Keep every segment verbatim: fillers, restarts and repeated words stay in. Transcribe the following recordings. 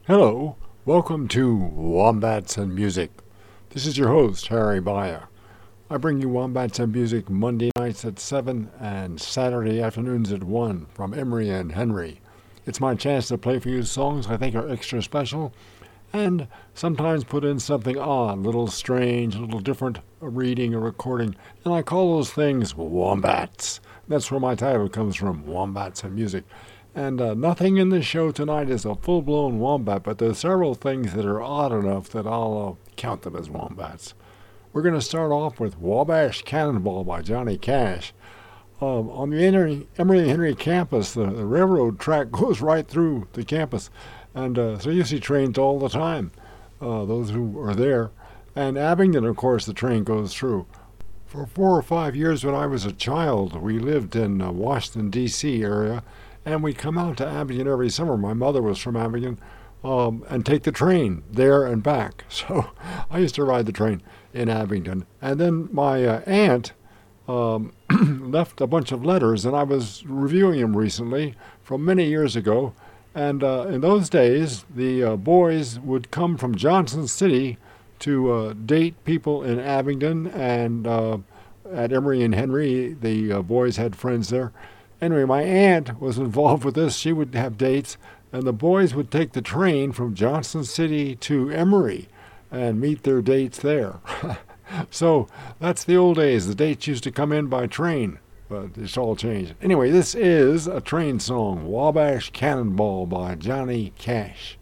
Hello, welcome to Wombats and Music. This is your host, Harry Baya. I bring you Wombats and Music Monday nights at seven and Saturday afternoons at one from Emery and Henry. It's my chance to play for you songs I think are extra special and sometimes put in something odd, a little strange, a little different, a reading, a recording, and I call those things Wombats. That's where my title comes from, Wombats and Music. And uh, nothing in the show tonight is a full-blown wombat, but there's several things that are odd enough that I'll uh, count them as wombats. We're going to start off with Wabash Cannonball by Johnny Cash. Um, on the Emory, Emory and Henry campus, the, the railroad track goes right through the campus, and uh, so you see trains all the time, uh, those who are there. And Abingdon, of course, the train goes through. For four or five years when I was a child, we lived in uh, Washington, D C area, and we'd come out to Abingdon every summer. My mother was from Abingdon, um, and take the train there and back. So I used to ride the train in Abingdon. And then my uh, aunt um, left a bunch of letters, and I was reviewing them recently from many years ago. And uh, in those days, the uh, boys would come from Johnson City to uh, date people in Abingdon, and uh, at Emery and Henry, the uh, boys had friends there. Anyway, my aunt was involved with this. She would have dates, and the boys would take the train from Johnson City to Emery and meet their dates there. So that's the old days. The dates used to come in by train, but it's all changed. Anyway, this is a train song, Wabash Cannonball by Johnny Cash.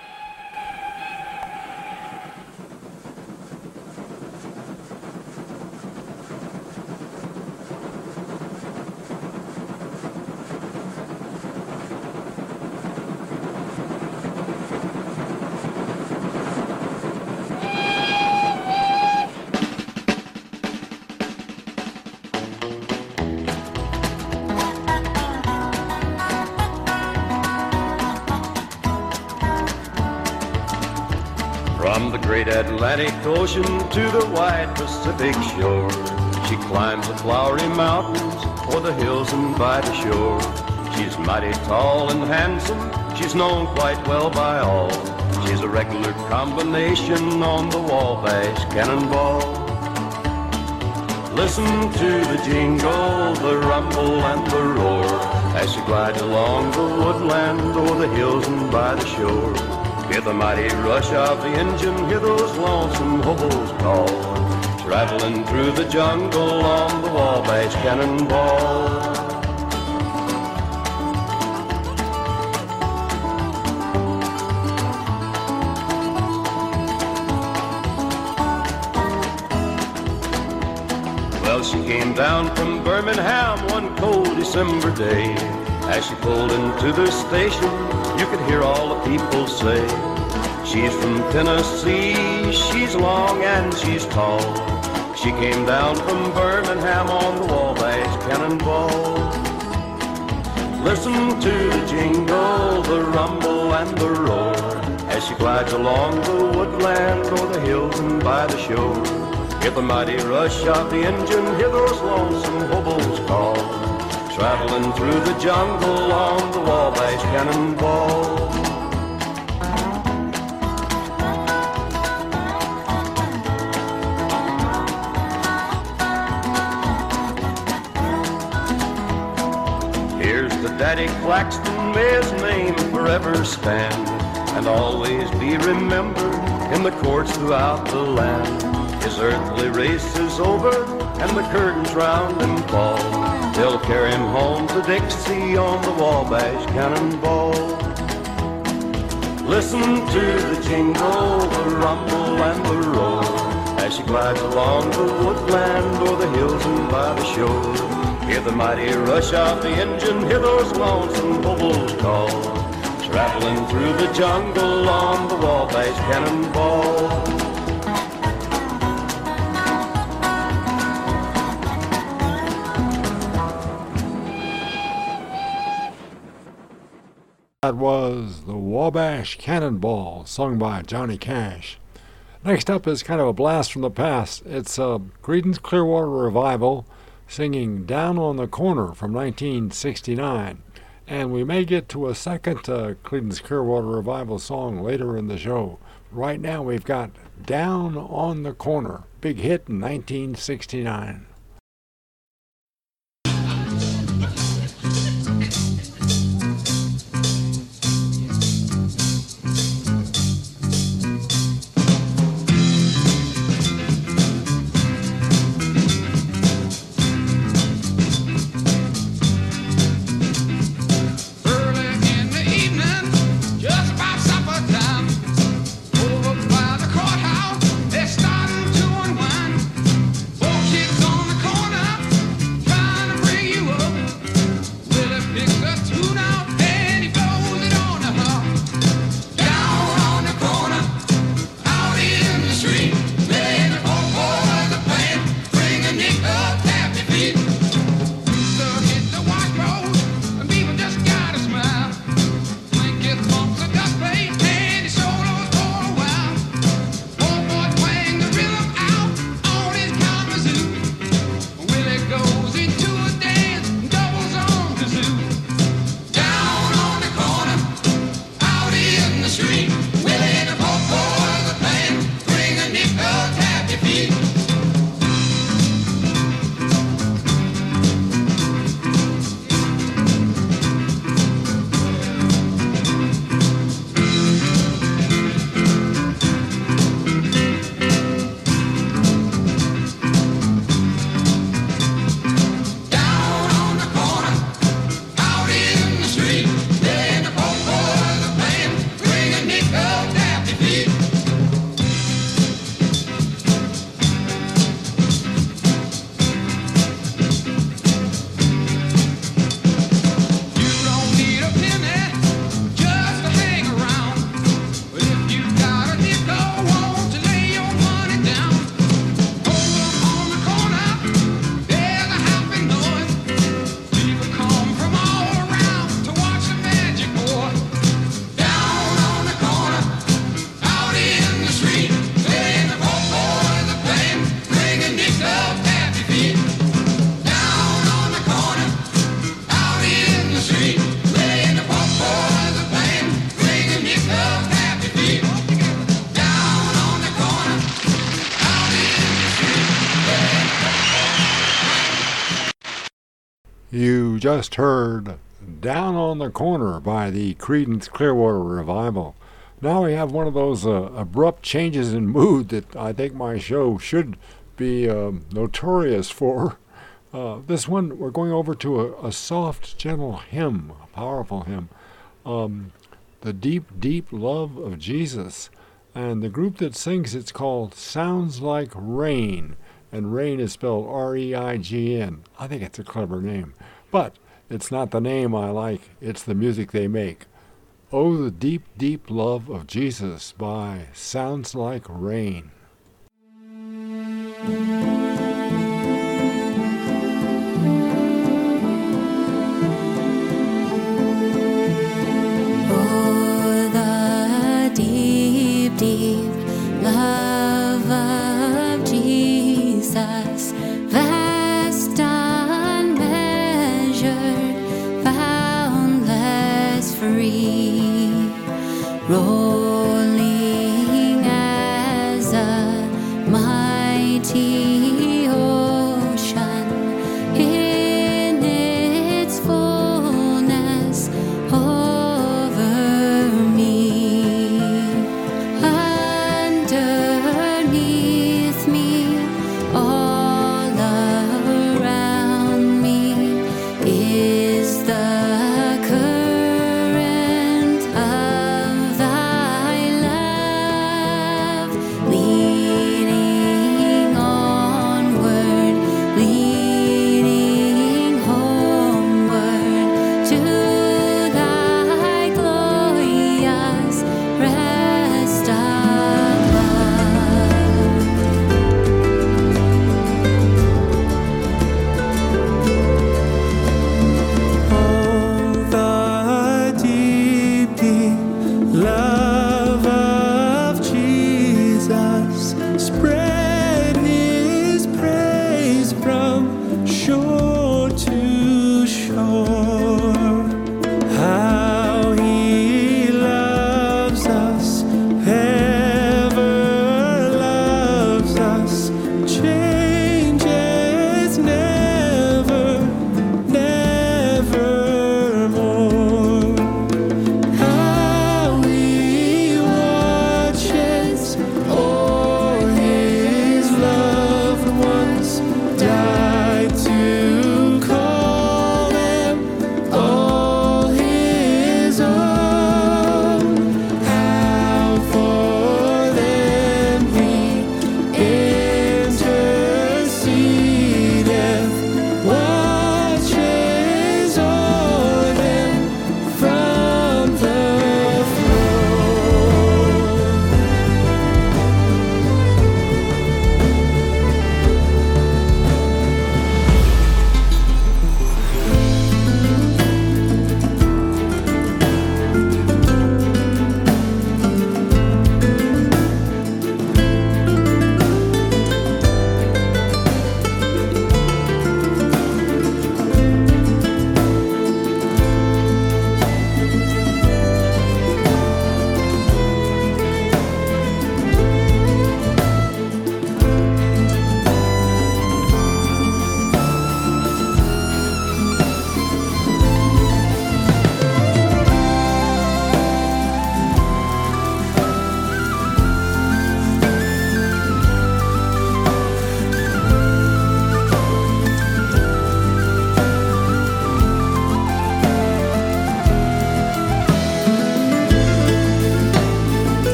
From the great Atlantic Ocean to the wide Pacific shore, she climbs the flowery mountains or the hills and by the shore. She's mighty tall and handsome, she's known quite well by all. She's a regular combination on the Wabash Cannonball. Listen to the jingle, the rumble and the roar, as she glides along the woodland or the hills and by the shore. Hear the mighty rush of the engine, hear those lonesome hobos call, traveling through the jungle on the Wabash Cannonball. Well, she came down from Birmingham one cold December day. As she pulled into the station, you could hear all the people say, she's from Tennessee, she's long and she's tall. She came down from Birmingham on the Wabash Cannonball. Listen to the jingle, the rumble and the roar, as she glides along the woodland or the hills and by the shore. Hear the mighty rush of the engine, hear those lonesome hobos call, traveling through the jungle on the Wabash Cannonball. Here's the Daddy Claxton, may his name forever stand, and always be remembered in the courts throughout the land. His earthly race is over, and the curtains round him fall. They'll carry him home to Dixie on the Wabash Cannonball. Listen to the jingle, the rumble and the roar, as she glides along the woodland or the hills and by the shore. Hear the mighty rush of the engine, hear those lonesome hobos call, traveling through the jungle on the Wabash Cannonball. That was the Wabash Cannonball, sung by Johnny Cash. Next up is kind of a blast from the past. It's uh, Creedence Clearwater Revival singing Down on the Corner from nineteen sixty-nine. And we may get to a second uh, Creedence Clearwater Revival song later in the show. Right now we've got Down on the Corner, big hit in nineteen sixty-nine. You just heard Down on the Corner by the Creedence Clearwater Revival. Now we have one of those uh, abrupt changes in mood that I think my show should be um, notorious for. Uh, this one, we're going over to a, a soft, gentle hymn, a powerful hymn. Um, the Deep, Deep Love of Jesus. And the group that sings it's called Sounds Like Rain. And Rain is spelled R E I G N. I think it's a clever name. But it's not the name I like, it's the music they make. Oh, the Deep, Deep Love of Jesus by Sounds Like Rain. Oh, the deep, deep love of Jesus, vast, unmeasured, boundless, free, rolling as a mighty ocean in its fullness over me, underneath me, all around me is the current of thy love, leading all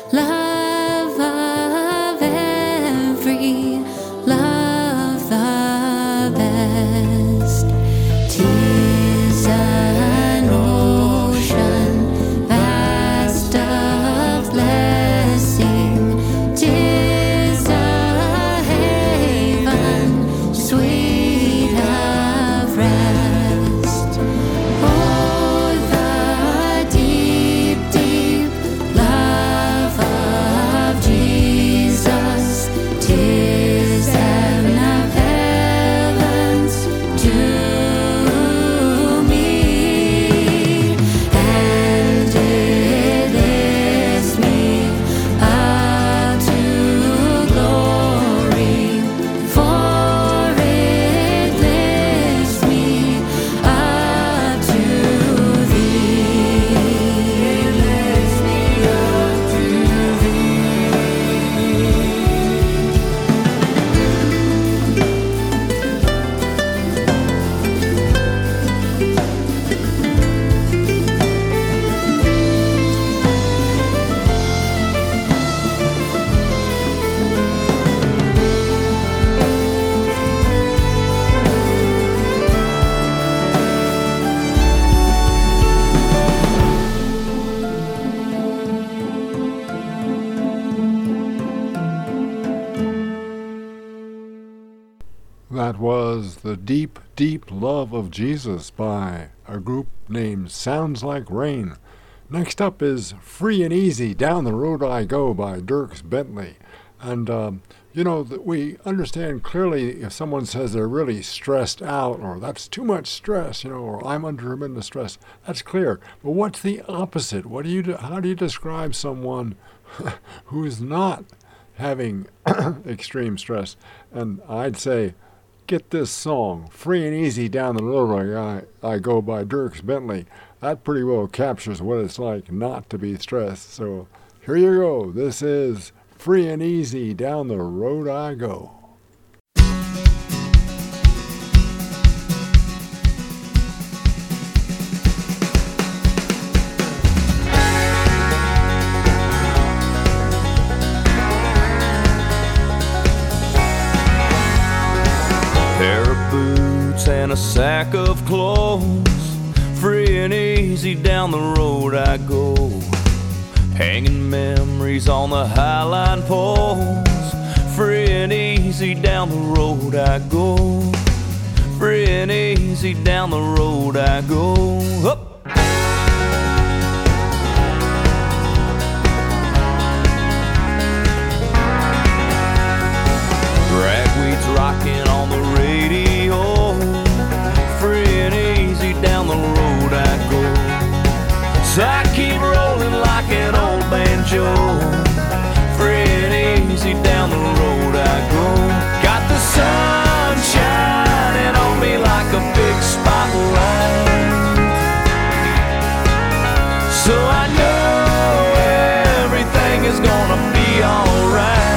love of every love the best. 'Tis an ocean vast of blessing, 'tis a haven sweet of rest. Oh, the deep, deep love of Jesus, 'tis heaven of heavens to me, and it lifts me up to glory, for it lifts me up to thee. It lifts me up to That was The Deep, Deep Love of Jesus by a group named Sounds Like Rain. Next up is Free and Easy, Down the Road I Go by Dierks Bentley. And, um, you know, that we understand clearly if someone says they're really stressed out, or that's too much stress, you know, or I'm under tremendous stress, that's clear. But what's the opposite? What do you do, how do you describe someone who's not having extreme stress? And I'd say, get this song, Free and Easy Down the Road I, I Go by Dierks Bentley. That pretty well captures what it's like not to be stressed. So here you go. This is Free and Easy Down the Road I Go. Pair of boots and a sack of clothes, free and easy down the road I go. Hanging memories on the highline poles, free and easy down the road I go. Free and easy down the road I go. Up. Ragweed's rocking on the radio, free and easy down the road I go. So I keep rolling like an old banjo, free and easy down the road I go. Got the sun shining on me like a big spotlight, so I know everything is gonna be alright.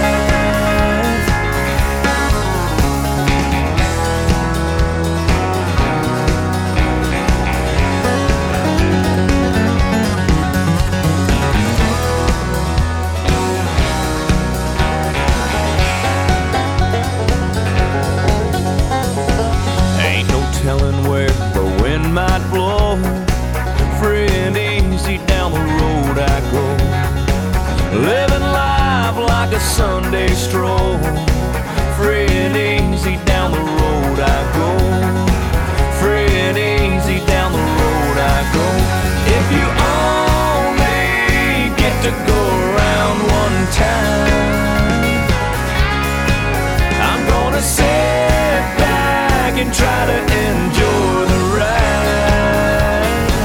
Telling where the wind might blow, free and easy down the road I go. Living life like a Sunday stroll, free and easy down the road I go. Free and easy down the road I go. If you only get to go around one time, I'm gonna sit back and try to enjoy the ride.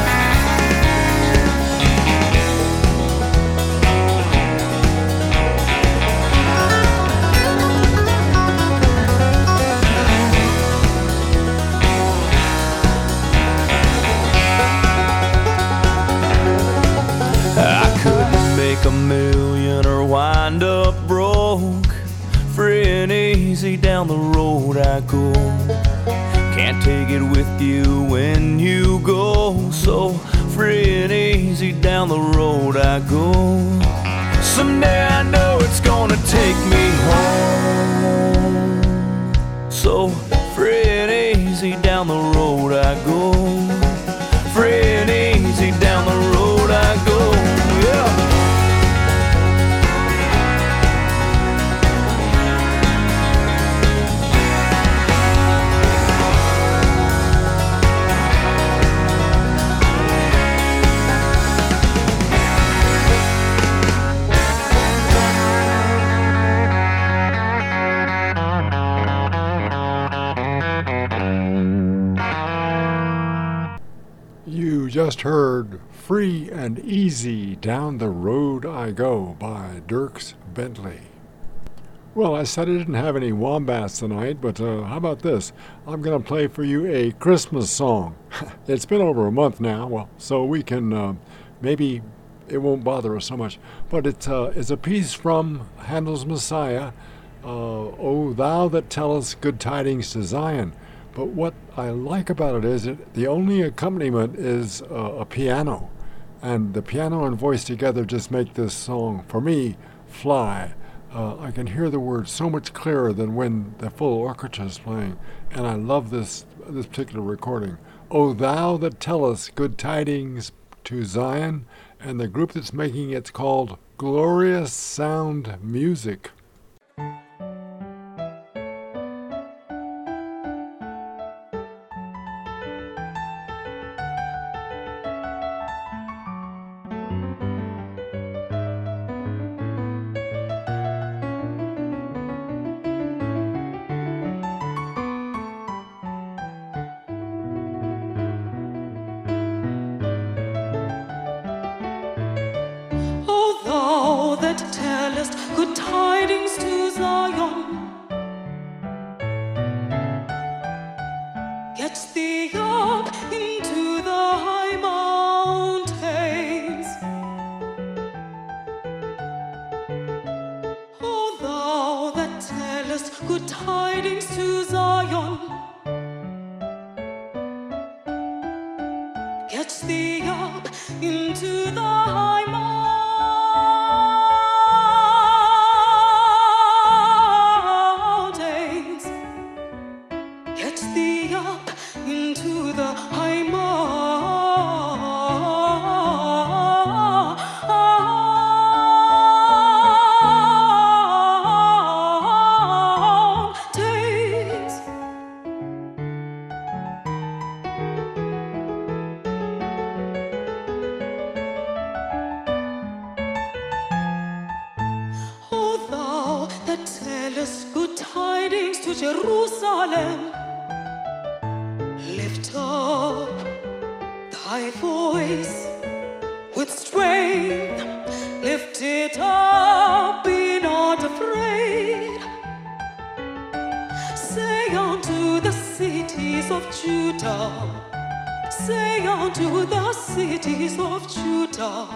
I couldn't make a million or wind up broke, free and easy down the road I go. Can't take it with you when you go, so free and easy down the road I go. Someday I know it's gonna take me home. So free and easy down the road I go. Free and easy down the road I go. Yeah. You just heard Free and Easy Down the Road I Go by Dierks Bentley. Well, I said I didn't have any wombats tonight, but uh, how about this? I'm going to play for you a Christmas song. It's been over a month now, well, so we can, uh, maybe it won't bother us so much. But it's, uh, it's a piece from Handel's Messiah, uh, O Thou That Tellest Good Tidings to Zion. But what I like about it is it, the only accompaniment is uh, a piano. And the piano and voice together just make this song, for me, fly. Uh, I can hear the words so much clearer than when the full orchestra is playing. And I love this this particular recording. O Thou That Tellest Good Tidings to Zion. And the group that's making it's called Glorious Sound Music. O thou that tellest good tidings to Zion, get thee up into the high mountains. O thou that tellest good tidings to Zion, get thee up into the high mountains. Get thee up into the high mountains. O thou that tellest good tidings to Jerusalem, lift up thy voice with strength, lift it up, be not afraid. Say unto the cities of Judah, say unto the cities of Judah,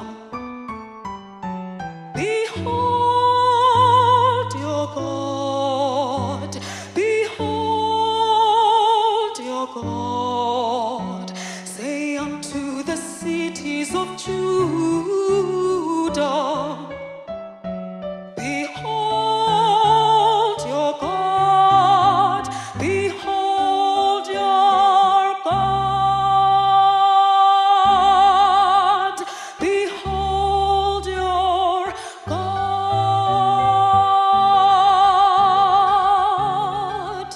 behold your God, behold your God. Say unto the cities of Judah, behold your God, behold your God, behold your God.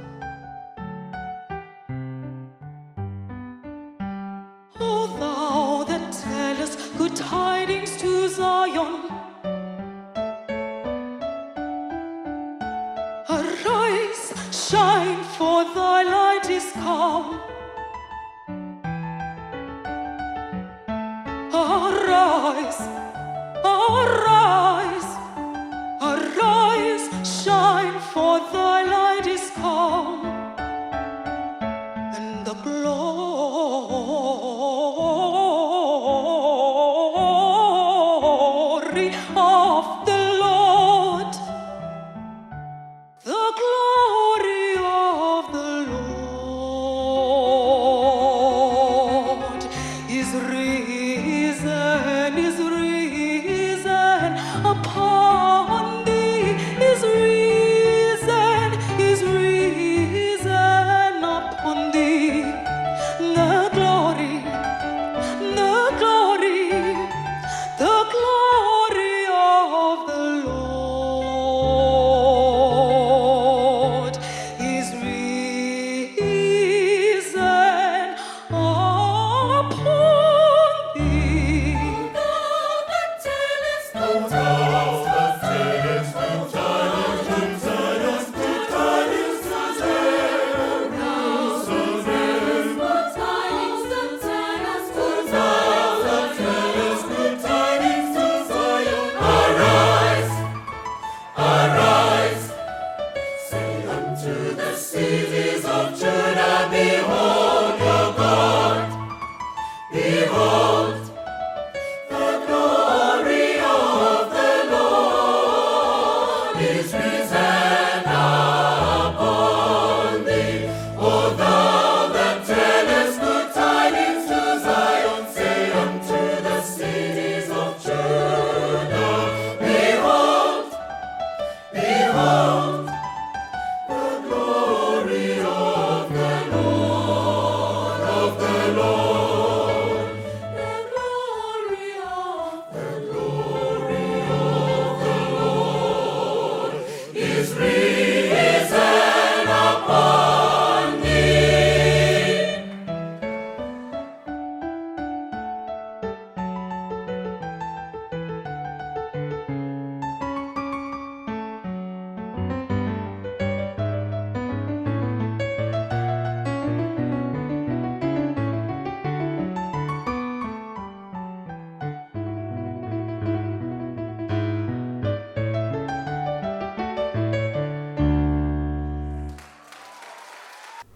O thou that tellest good tidings to Zion, arise, shine, for thy light is come. Arise, arise, arise, shine, for thy light is come, and the glory of the Lord, the glory of the Lord is risen, is risen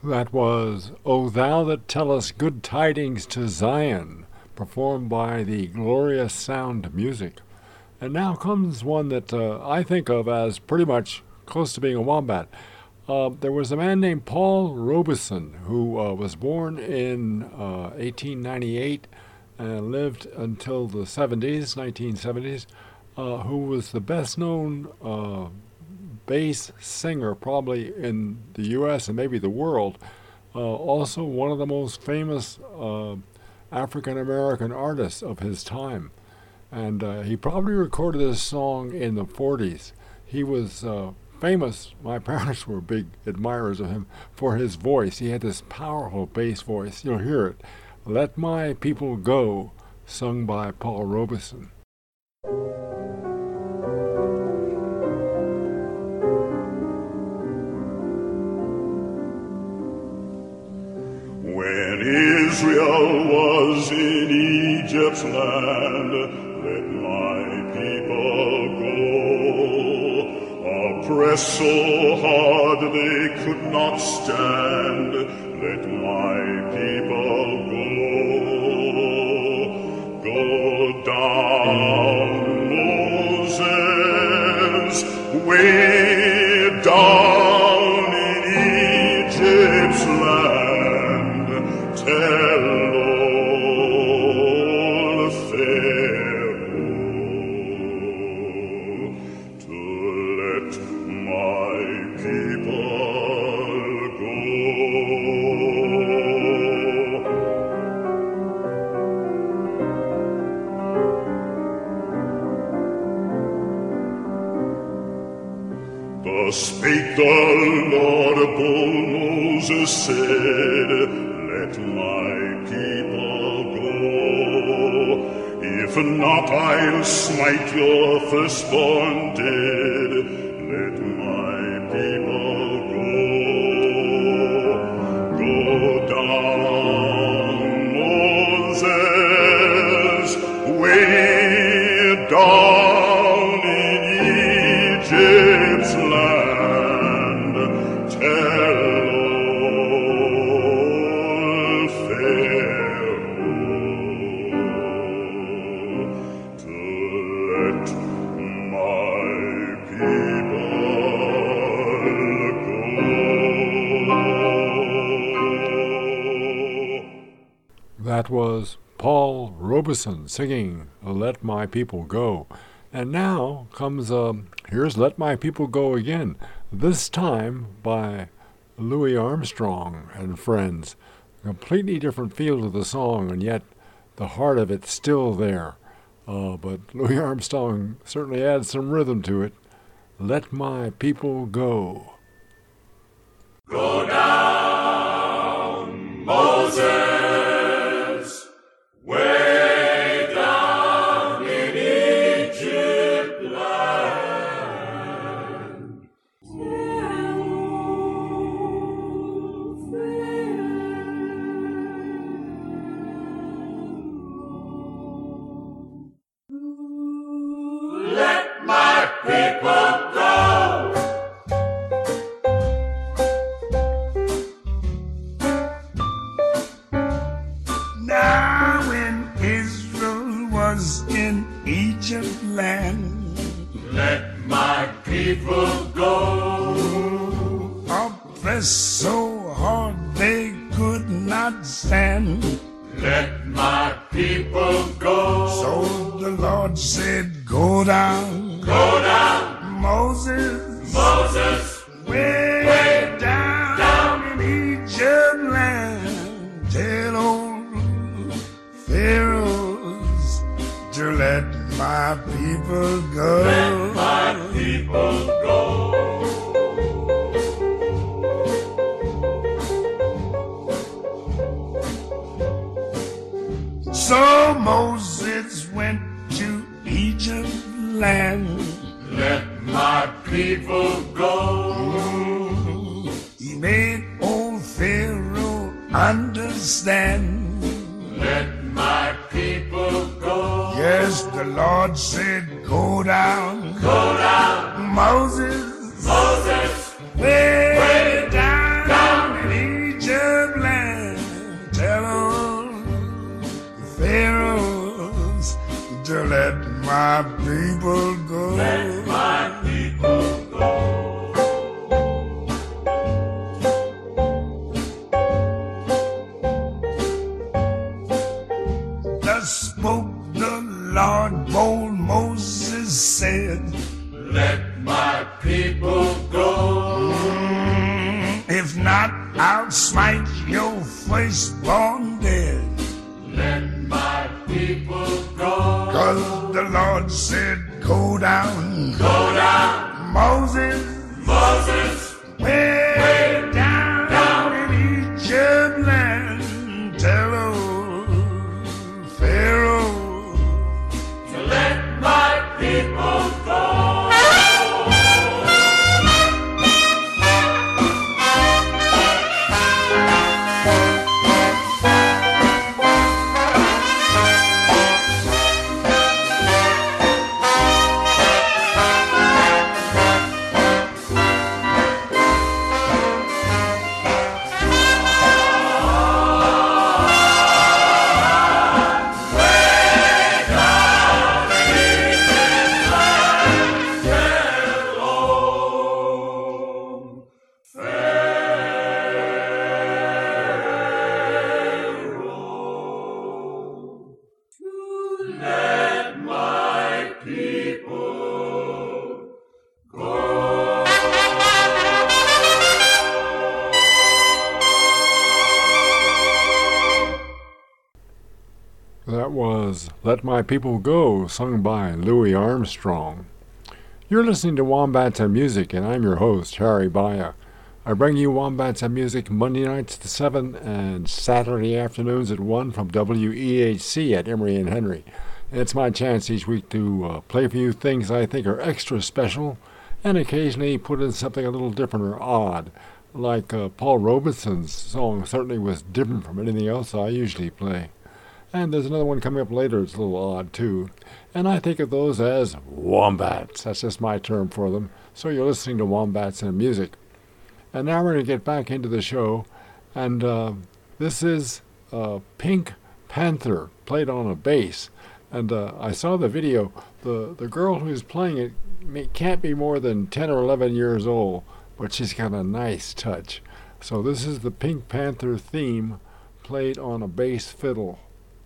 That was O Thou That Tellest Good Tidings to Zion, performed by the Glorious Sound Music. And now comes one that uh, I think of as pretty much close to being a wombat. Uh, there was a man named Paul Robeson who uh, was born in uh, eighteen ninety-eight and lived until the seventies, nineteen seventies, uh, who was the best-known uh, bass singer probably in the U S and maybe the world. Uh, also one of the most famous uh, African-American artists of his time. And uh, he probably recorded this song in the forties. He was uh, famous. My parents were big admirers of him for his voice. He had this powerful bass voice. You'll hear it. Let My People Go, sung by Paul Robeson. When Israel was in Egypt's land, let my people go. Oppressed so hard they could not stand, let my people go. Go down, Moses, way down in Egypt's land. Tell old Pharaoh to let my people go. Thus spake the Lord, upon Moses said, let my people go. If not, I'll smite your firstborn dead. Let my people go. Go down, Moses, way down in Egypt's land. Tell That was Paul Robeson singing Let My People Go. And now comes, um, here's Let My People Go again, this time by Louis Armstrong and Friends. A completely different feel to the song, and yet the heart of it's still there. Uh, but Louis Armstrong certainly adds some rhythm to it. Let My People Go. Go down, Moses. Way down in Egypt land. Let my people go. Egypt land. Let my people go. Oppressed so hard they could not stand. Let my people go. So the Lord said, go down. Go down. Moses. Moses. Way, way down, down in Egypt land. Tell old Pharaohs to let my people go. Let my people go. So Moses went to Egypt land. Let my people go. He made old Pharaoh understand. Let my people go. Yes, the Lord said, go down. Go down. Moses. Moses. Way, way down, down in Egypt people go. Mm, if not, I'll smite your firstborn dead. Let my people go. 'Cause the Lord said, go down, Go down, Moses, Moses, way, way down, down in Egypt land. Tell old Pharaoh to let my people go. That was Let My People Go, sung by Louis Armstrong. You're listening to Wombats and Music, and I'm your host, Harry Baya. I bring you Wombats and Music Monday nights at seven and Saturday afternoons at one from W E H C at Emory and Henry. And it's my chance each week to uh, play for you things I think are extra special and occasionally put in something a little different or odd. Like uh, Paul Robeson's song certainly was different from anything else I usually play. And there's another one coming up later that's a little odd too. And I think of those as wombats. That's just my term for them. So you're listening to Wombats and Music. And now we're going to get back into the show. And uh, this is uh, Pink Panther, played on a bass. And uh, I saw the video. The, the girl who's playing it may, can't be more than ten or eleven years old, but she's got a nice touch. So this is the Pink Panther theme, played on a bass fiddle.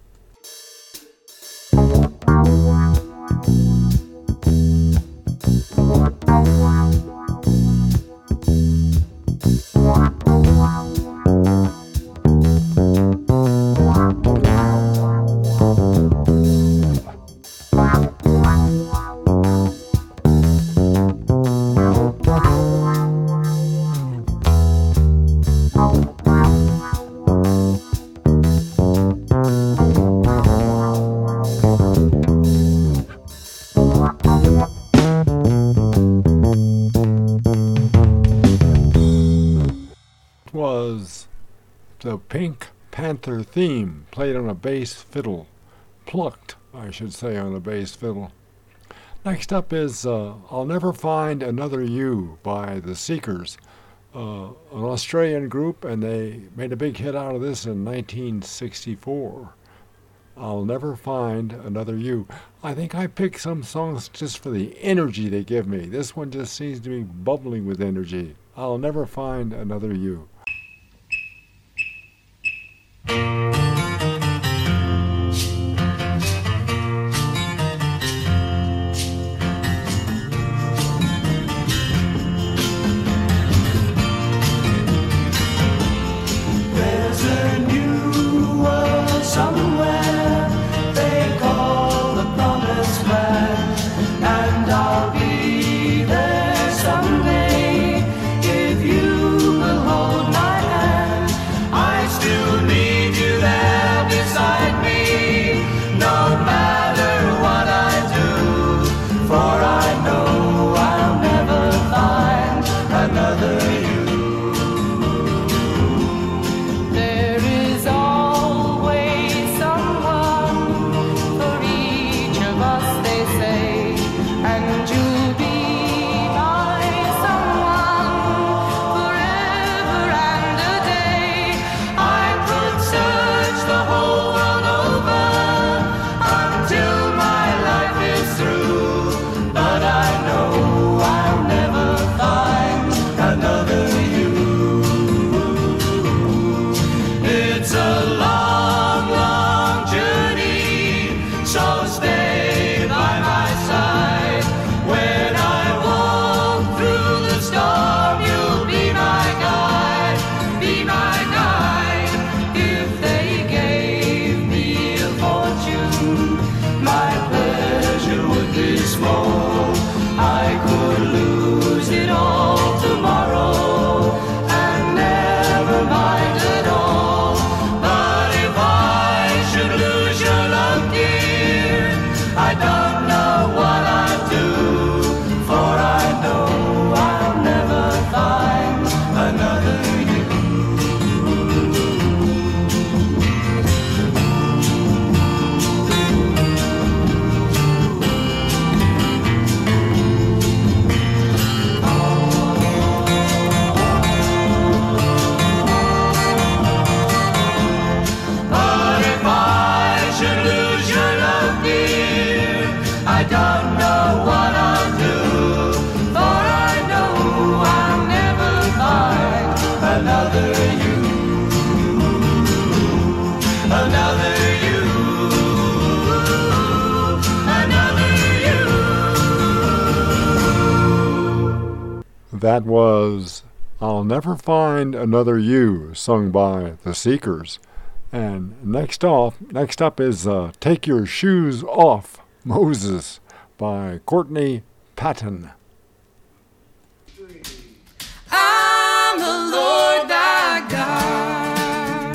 Was the Pink Panther theme, played on a bass fiddle, plucked, I should say, on a bass fiddle. Next up is uh, I'll Never Find Another You by The Seekers, uh, an Australian group, and they made a big hit out of this in nineteen sixty-four. I'll Never Find Another You. I think I picked some songs just for the energy they give me. This one just seems to be bubbling with energy. I'll Never Find Another You. There's a new world somewhere they call the promised land, and I'll be there someday if you will hold That was I'll Never Find Another You, sung by The Seekers. And next off, next up is uh, Take Your Shoes Off, Moses, by Courtney Patton. I'm the Lord thy God.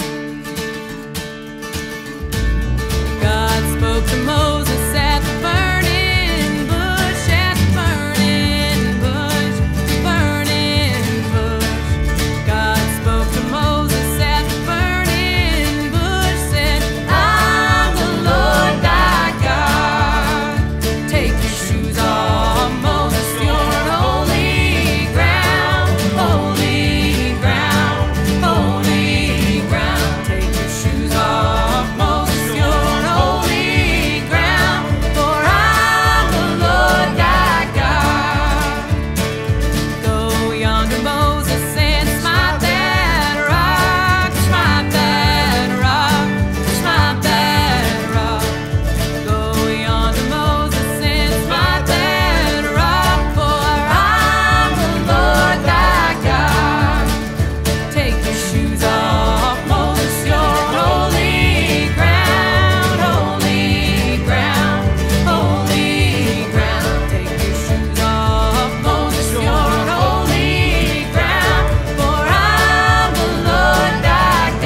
God spoke to Moses at the burning bush, at the burning bush, burning bush. God spoke to Moses at the burning bush, said, I'm the Lord thy God. Take your shoes off, Moses, you're on holy ground, holy ground, holy ground. Take your shoes off, Moses, you're on holy ground, for I'm the Lord thy God. Go yonder, Moses, and smite that rock, smite that rock, smite that rock. Go yonder, Moses, and smite that rock, for I'm the Lord thy God. Take your shoes off, Moses, you're on holy ground, holy ground, holy ground. Take your shoes off, Moses, you're on holy ground, for I'm the Lord thy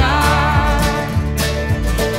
God.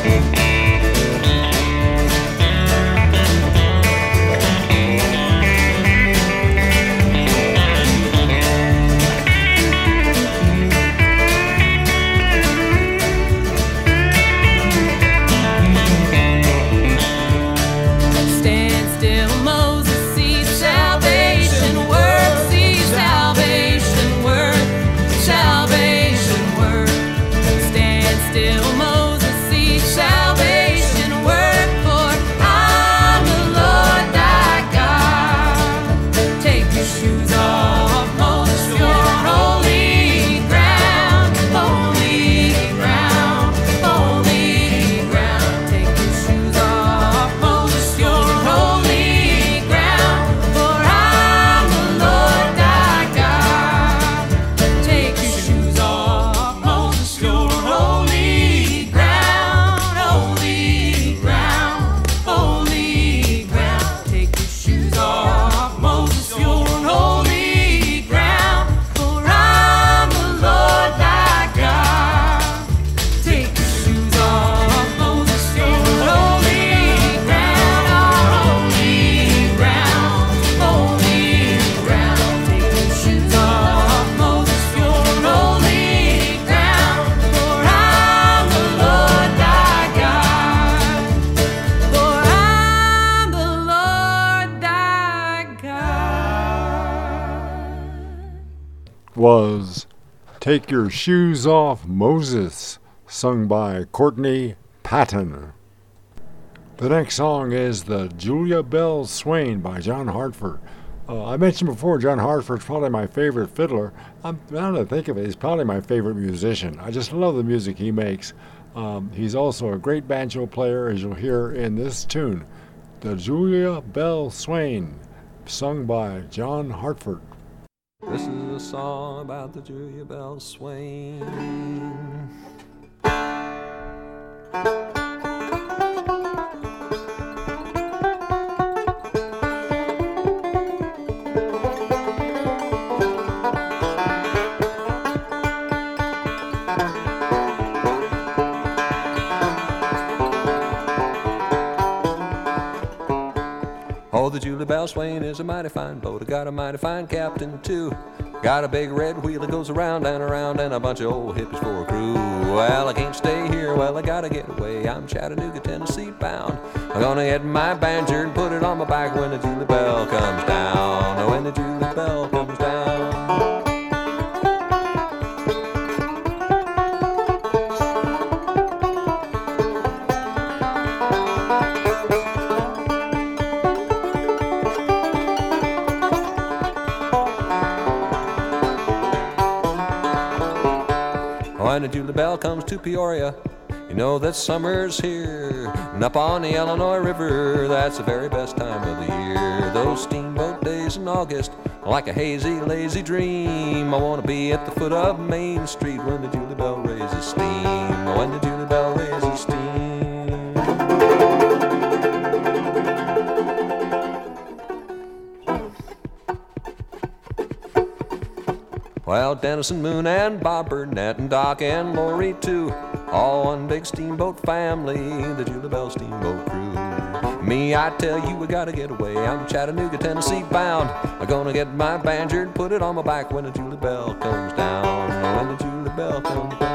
Stand still, Moses, see salvation work, see salvation work, salvation work. Stand still, Moses, see salvation work, for I'm the Lord thy God. Take your shoes off, Moses, you're on holy ground, holy ground, holy ground. Take your shoes off, Moses, you're on holy ground, for I'm the Lord thy God. Take your shoes off, Moses, you're on holy ground, holy ground, holy ground. Take your shoes off, Moses, you're on holy ground, for I'm the Lord thy God. Take your shoes off, Moses, you're on holy ground, holy ground, holy ground. Take your shoes off, Moses, you're on holy ground, for I'm the Lord thy God. For I'm the Lord thy God. Was Take Your Shoes Off, Moses, sung by Courtney Patton. The next song is the Julia Bell Swain by John Hartford. Uh, I mentioned before, John Hartford's probably my favorite fiddler. I'm, now that I think of it, he's probably my favorite musician. I just love the music he makes. Um, he's also a great banjo player, as you'll hear in this tune, the Julia Bell Swain, sung by John Hartford. This is a song about the Julia Bell Swain. Oh, the Julia Bell Swain is a mighty fine boat. I got a mighty fine captain, too. Got a big red wheel that goes around and around, and a bunch of old hippies for a crew. Well, I can't stay here, well, I gotta get away. I'm Chattanooga, Tennessee bound. I'm gonna get my banjo and put it on my back when the Julia Bell comes down. When the Julia Bell comes down. When the Julia Bell comes to Peoria, you know that summer's here. And up on the Illinois River, that's the very best time of the year. Those steamboat days place in August, like a hazy, lazy dream. I wanna be at the foot of Main Street when the Julie Bell raises steam. When the Julie Bell raises steam. Well, Dennison Moon and Bob Burnett and Doc and Lori too, all one big steamboat family, the Julie Bell Steamboat Crew. Me, I tell you, we gotta get away. I'm Chattanooga, Tennessee bound. I'm gonna get my banjo and put it on my back when the Julie Bell comes down. When the Julie Bell comes down.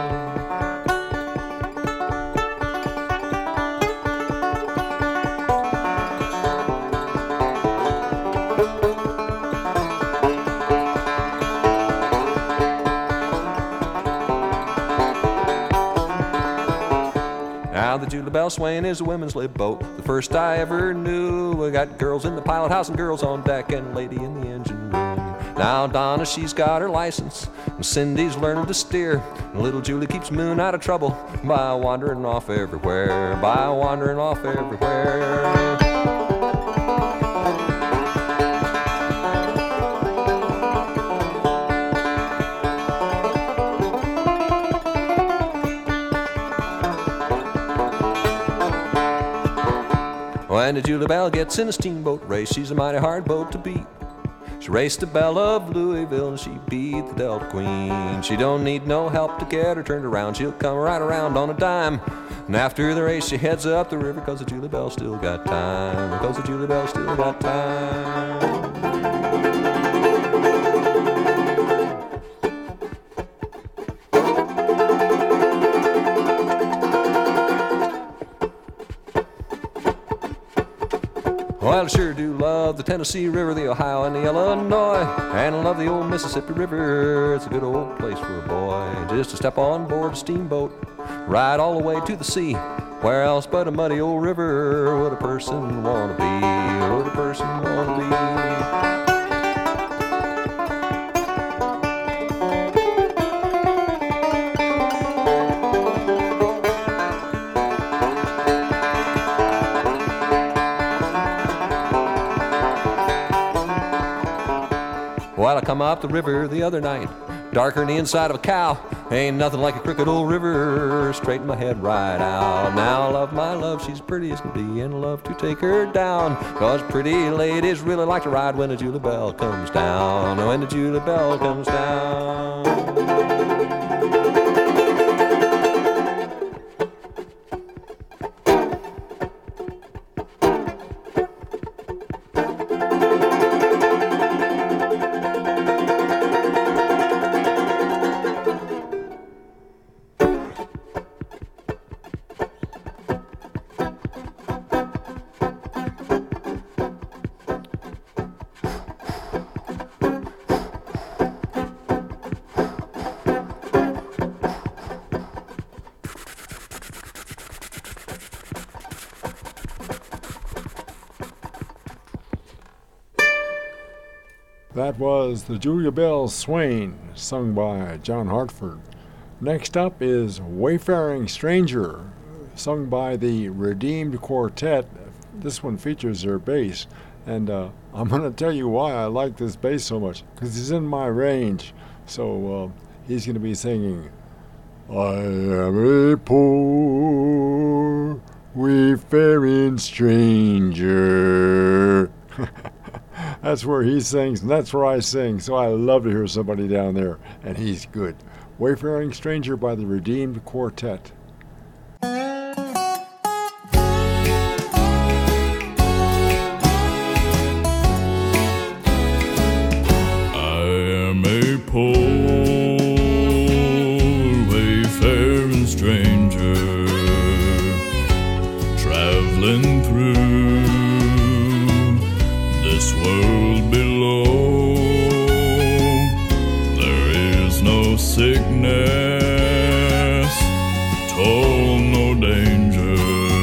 Now the Julie Bell Swain is a women's live boat, the first I ever knew. We got girls in the pilot house and girls on deck and a lady in the engine room. Now Donna, she's got her license, and Cindy's learning to steer. And little Julie keeps Moon out of trouble by wandering off everywhere, by wandering off everywhere. When the Julie Bell gets in a steamboat race, she's a mighty hard boat to beat. She raced the Belle of Louisville and she beat the Delta Queen. She don't need no help to get her turned around, she'll come right around on a dime. And after the race she heads up the river, cause the Julie Bell still got time, cause the Julie Bell still got time. Well, I sure do love the Tennessee River, the Ohio, and the Illinois, and I love the old Mississippi River. It's a good old place for a boy, just to step on board a steamboat, ride all the way to the sea. Where else but a muddy old river would a person want to be, would a person want to be? Well, I come up the river the other night, darker than the inside of a cow. Ain't nothing like a crooked old river, straighten my head right out. Now I love my love, she's pretty as can be, and I love to take her down. Cause pretty ladies really like to ride when the Julie Bell comes down, when the Julie Bell comes down. That was the Julie Bell Swain, sung by John Hartford. Next up is Wayfaring Stranger, sung by the Redeemed Quartet. This one features their bass, and uh, I'm going to tell you why I like this bass so much, because he's in my range. So uh, he's going to be singing, I am a poor wayfaring stranger. That's where he sings, and that's where I sing, so I love to hear somebody down there, and he's good. Wayfaring Stranger by the Redeemed Quartet. I am a poor wayfaring stranger, traveling through this world below. There is no sickness, toll, no danger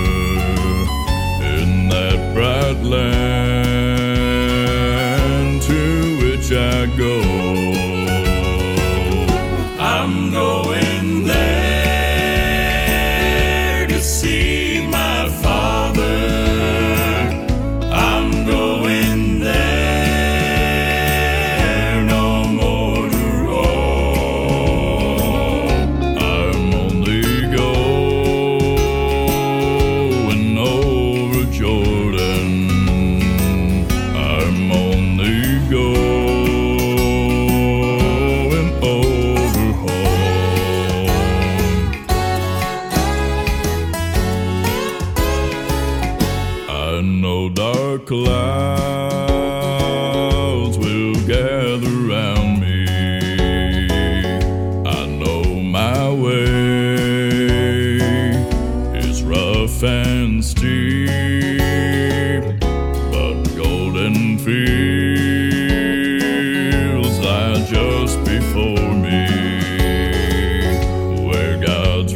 in that bright land to which I go. I'm going there to see my Father. I'm going there weather around me. I know my way is rough and steep, but golden fields lie just before me, where God's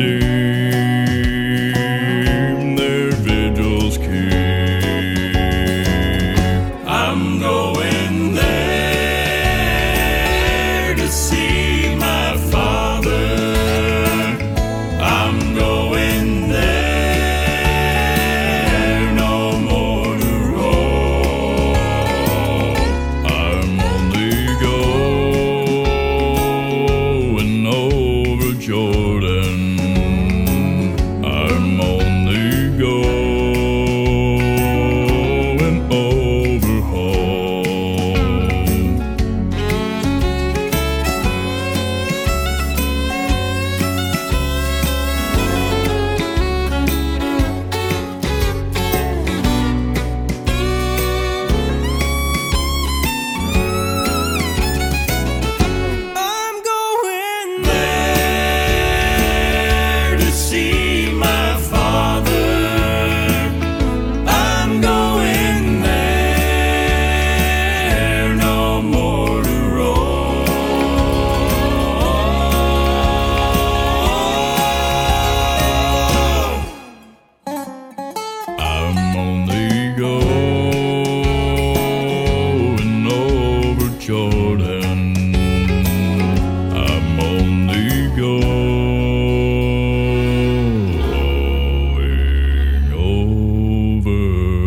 redeemed their vigils keep. I'm going there to see my Father. I'm going there, no more to roam. I'm only going over Jordan. I'm only going over home. I'm going there to see my Father. I'm going there, no more to roam. I'm only going over Jordan. I'm only going over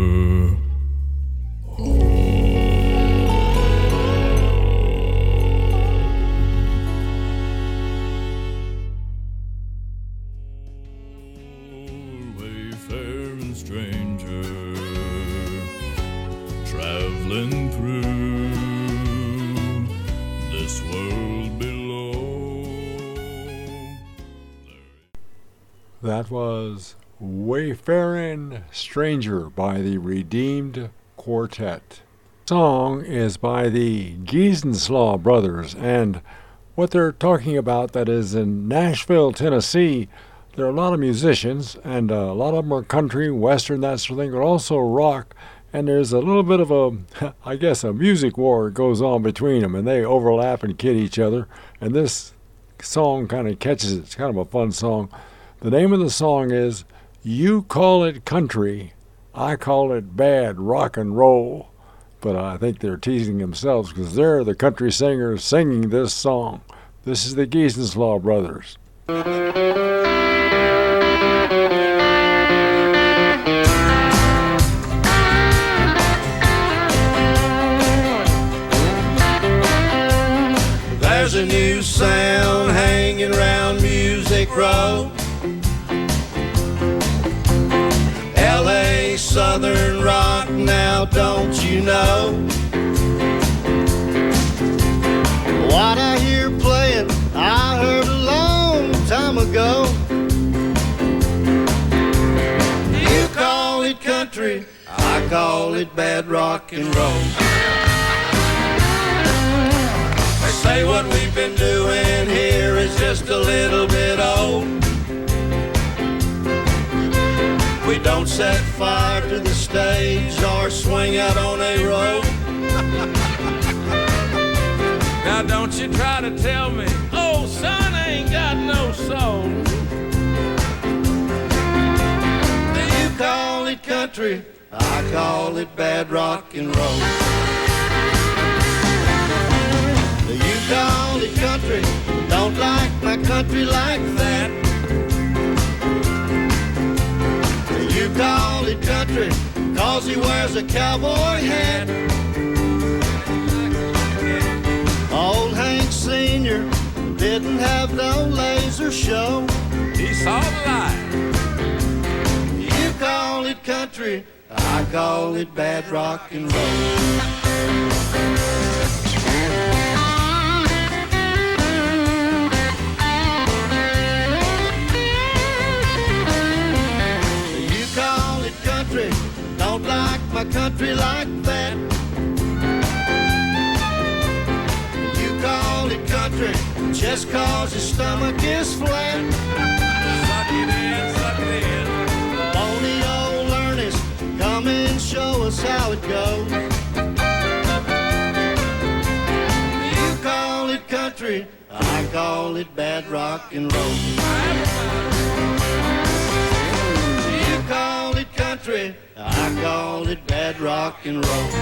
wayfaring stranger, traveling through this world below. That was Wayfarin' Stranger by the Redeemed Quartet. Song is by the Giesenslaw Brothers, and what they're talking about, that is in Nashville, Tennessee, there are a lot of musicians, and uh, a lot of them are country, western, that sort of thing, but also rock, and there's a little bit of a, I guess, a music war that goes on between them, and they overlap and kid each other, and this song kind of catches it. It's kind of a fun song. The name of the song is You Call It Country, I Call It Bad Rock and Roll. But I think they're teasing themselves because they're the country singers singing this song. This is the Giesenslaw Brothers. There's a new sound hanging around Music Row. L A Southern rock now, don't you know? What I hear playing, I heard a long time ago. You call it country, I call it bad rock and roll. They say what we've been doing here is just a little bit old. We don't set fire to the stage or swing out on a rope. Now don't you try to tell me, oh son, I ain't got no soul. You call it country, I call it bad rock and roll. You call it country, don't like my country like that. You call it country, cause he wears a cowboy hat. Old Hank Senior didn't have no laser show. He saw the light. You call it country, I call it bad rock and roll. Don't like my country like that. country just 'cause his stomach is flat. Suck it in, suck it in. Lonely old Ernest, come and show us how it goes. You call it country, I call it bad rock and roll. You call it country, I call it bad rock and roll.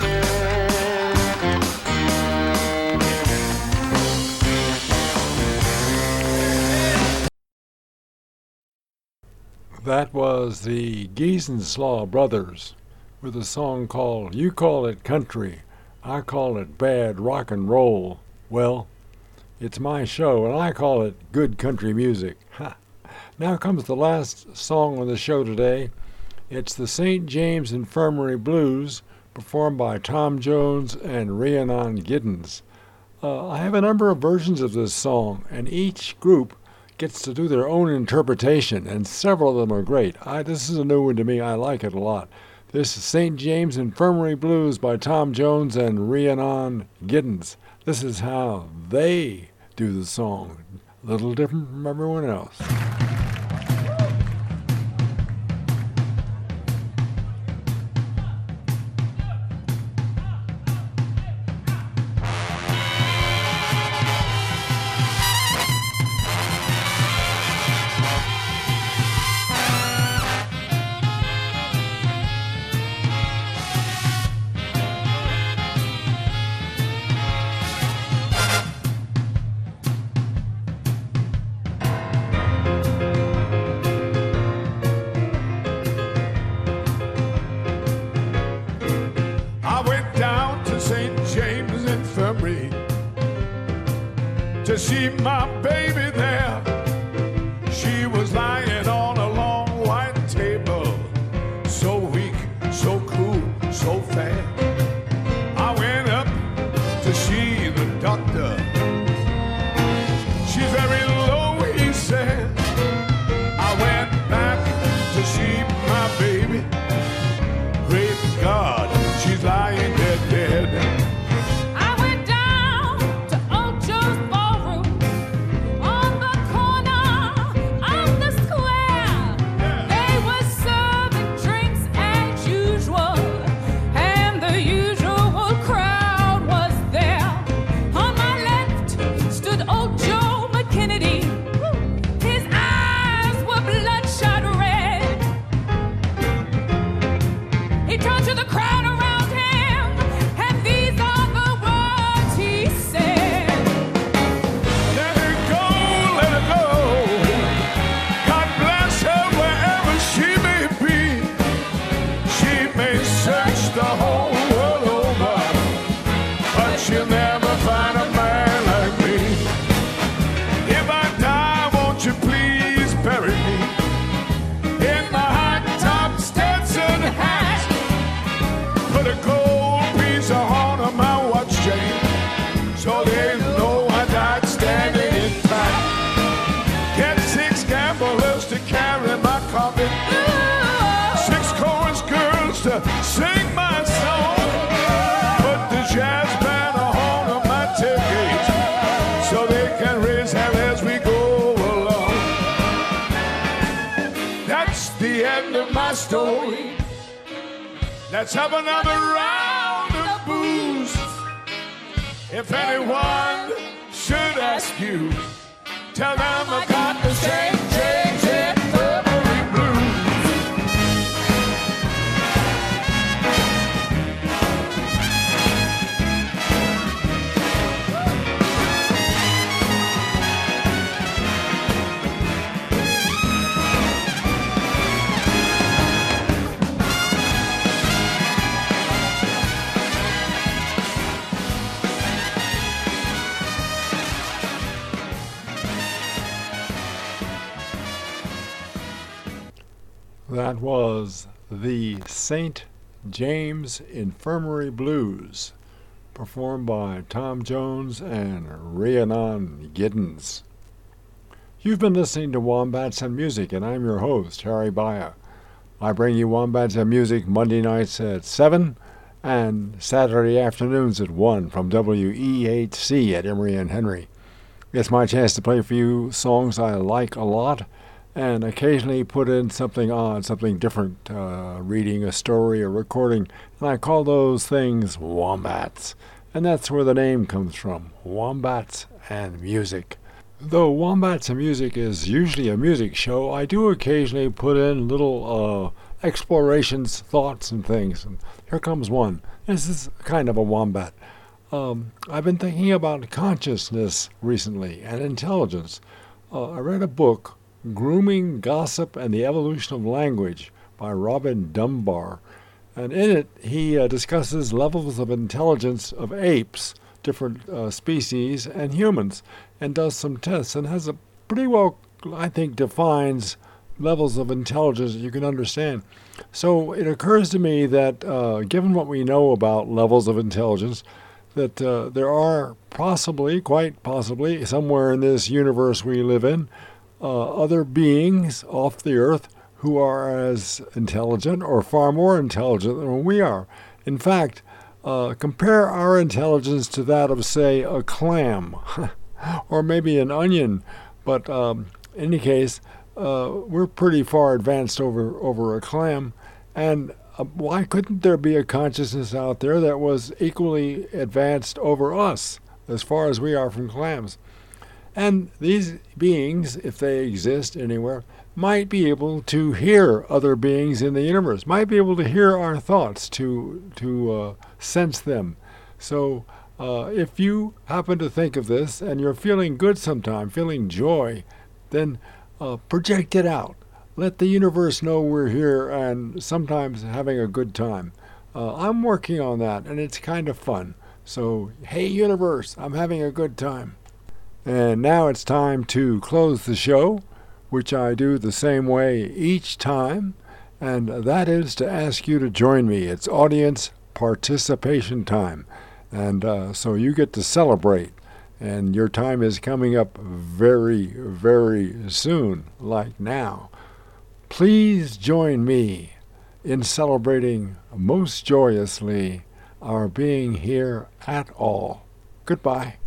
That was the Giesenslaw Brothers with a song called You Call It Country, I Call It Bad Rock and Roll. Well, it's my show and I call it good country music. Ha. Now comes the last song on the show today. It's the Saint James Infirmary Blues performed by Tom Jones and Rhiannon Giddens. Uh, I have a number of versions of this song, and each group gets to do their own interpretation, and several of them are great. I, this is a new one to me. I like it a lot. This is Saint James Infirmary Blues by Tom Jones and Rhiannon Giddens. This is how they do the song. A little different from everyone else. To see my baby there, she was lying on a long white table, so weak, so cool, so fat. I went up to see the doctor. She's very low, he said. I went back to see my baby. Praise God, she's lying there dead. Sing my song, put the jazz band on of my tailgate so they can raise hell as we go along. That's the end of my story. Let's have another round of booze. If anyone should ask you, tell them I got the Saint James Infirmary Blues. That was the Saint James Infirmary Blues, performed by Tom Jones and Rhiannon Giddens. You've been listening to Wombats and Music, and I'm your host, Harry Baya. I bring you Wombats and Music Monday nights at seven and Saturday afternoons at one from W E H C at Emory and Henry. It's my chance to play for you songs I like a lot and occasionally put in something odd, something different, uh, reading a story, a recording, and I call those things wombats. And that's where the name comes from, Wombats and Music. Though Wombats and Music is usually a music show, I do occasionally put in little uh, explorations, thoughts, and things. And here comes one. This is kind of a wombat. Um, I've been thinking about consciousness recently and intelligence. Uh, I read a book, Grooming, Gossip, and the Evolution of Language by Robin Dunbar. And in it, he uh, discusses levels of intelligence of apes, different uh, species, and humans, and does some tests and has a pretty well, I think, defines levels of intelligence that you can understand. So it occurs to me that uh, given what we know about levels of intelligence, that uh, there are possibly, quite possibly, somewhere in this universe we live in, uh, other beings off the earth who are as intelligent or far more intelligent than we are. In fact, uh, compare our intelligence to that of, say, a clam or maybe an onion. But um, in any case, uh, we're pretty far advanced over, over a clam. And uh, why couldn't there be a consciousness out there that was equally advanced over us as far as we are from clams? And these beings, if they exist anywhere, might be able to hear other beings in the universe, might be able to hear our thoughts, to to uh, sense them. So uh, if you happen to think of this and you're feeling good sometime, feeling joy, then uh, project it out. Let the universe know we're here and sometimes having a good time. Uh, I'm working on that, and it's kind of fun. So, hey universe, I'm having a good time. And now it's time to close the show, which I do the same way each time, and that is to ask you to join me. It's audience participation time, and uh, so you get to celebrate, and your time is coming up very, very soon, like now. Please join me in celebrating most joyously our being here at all. Goodbye.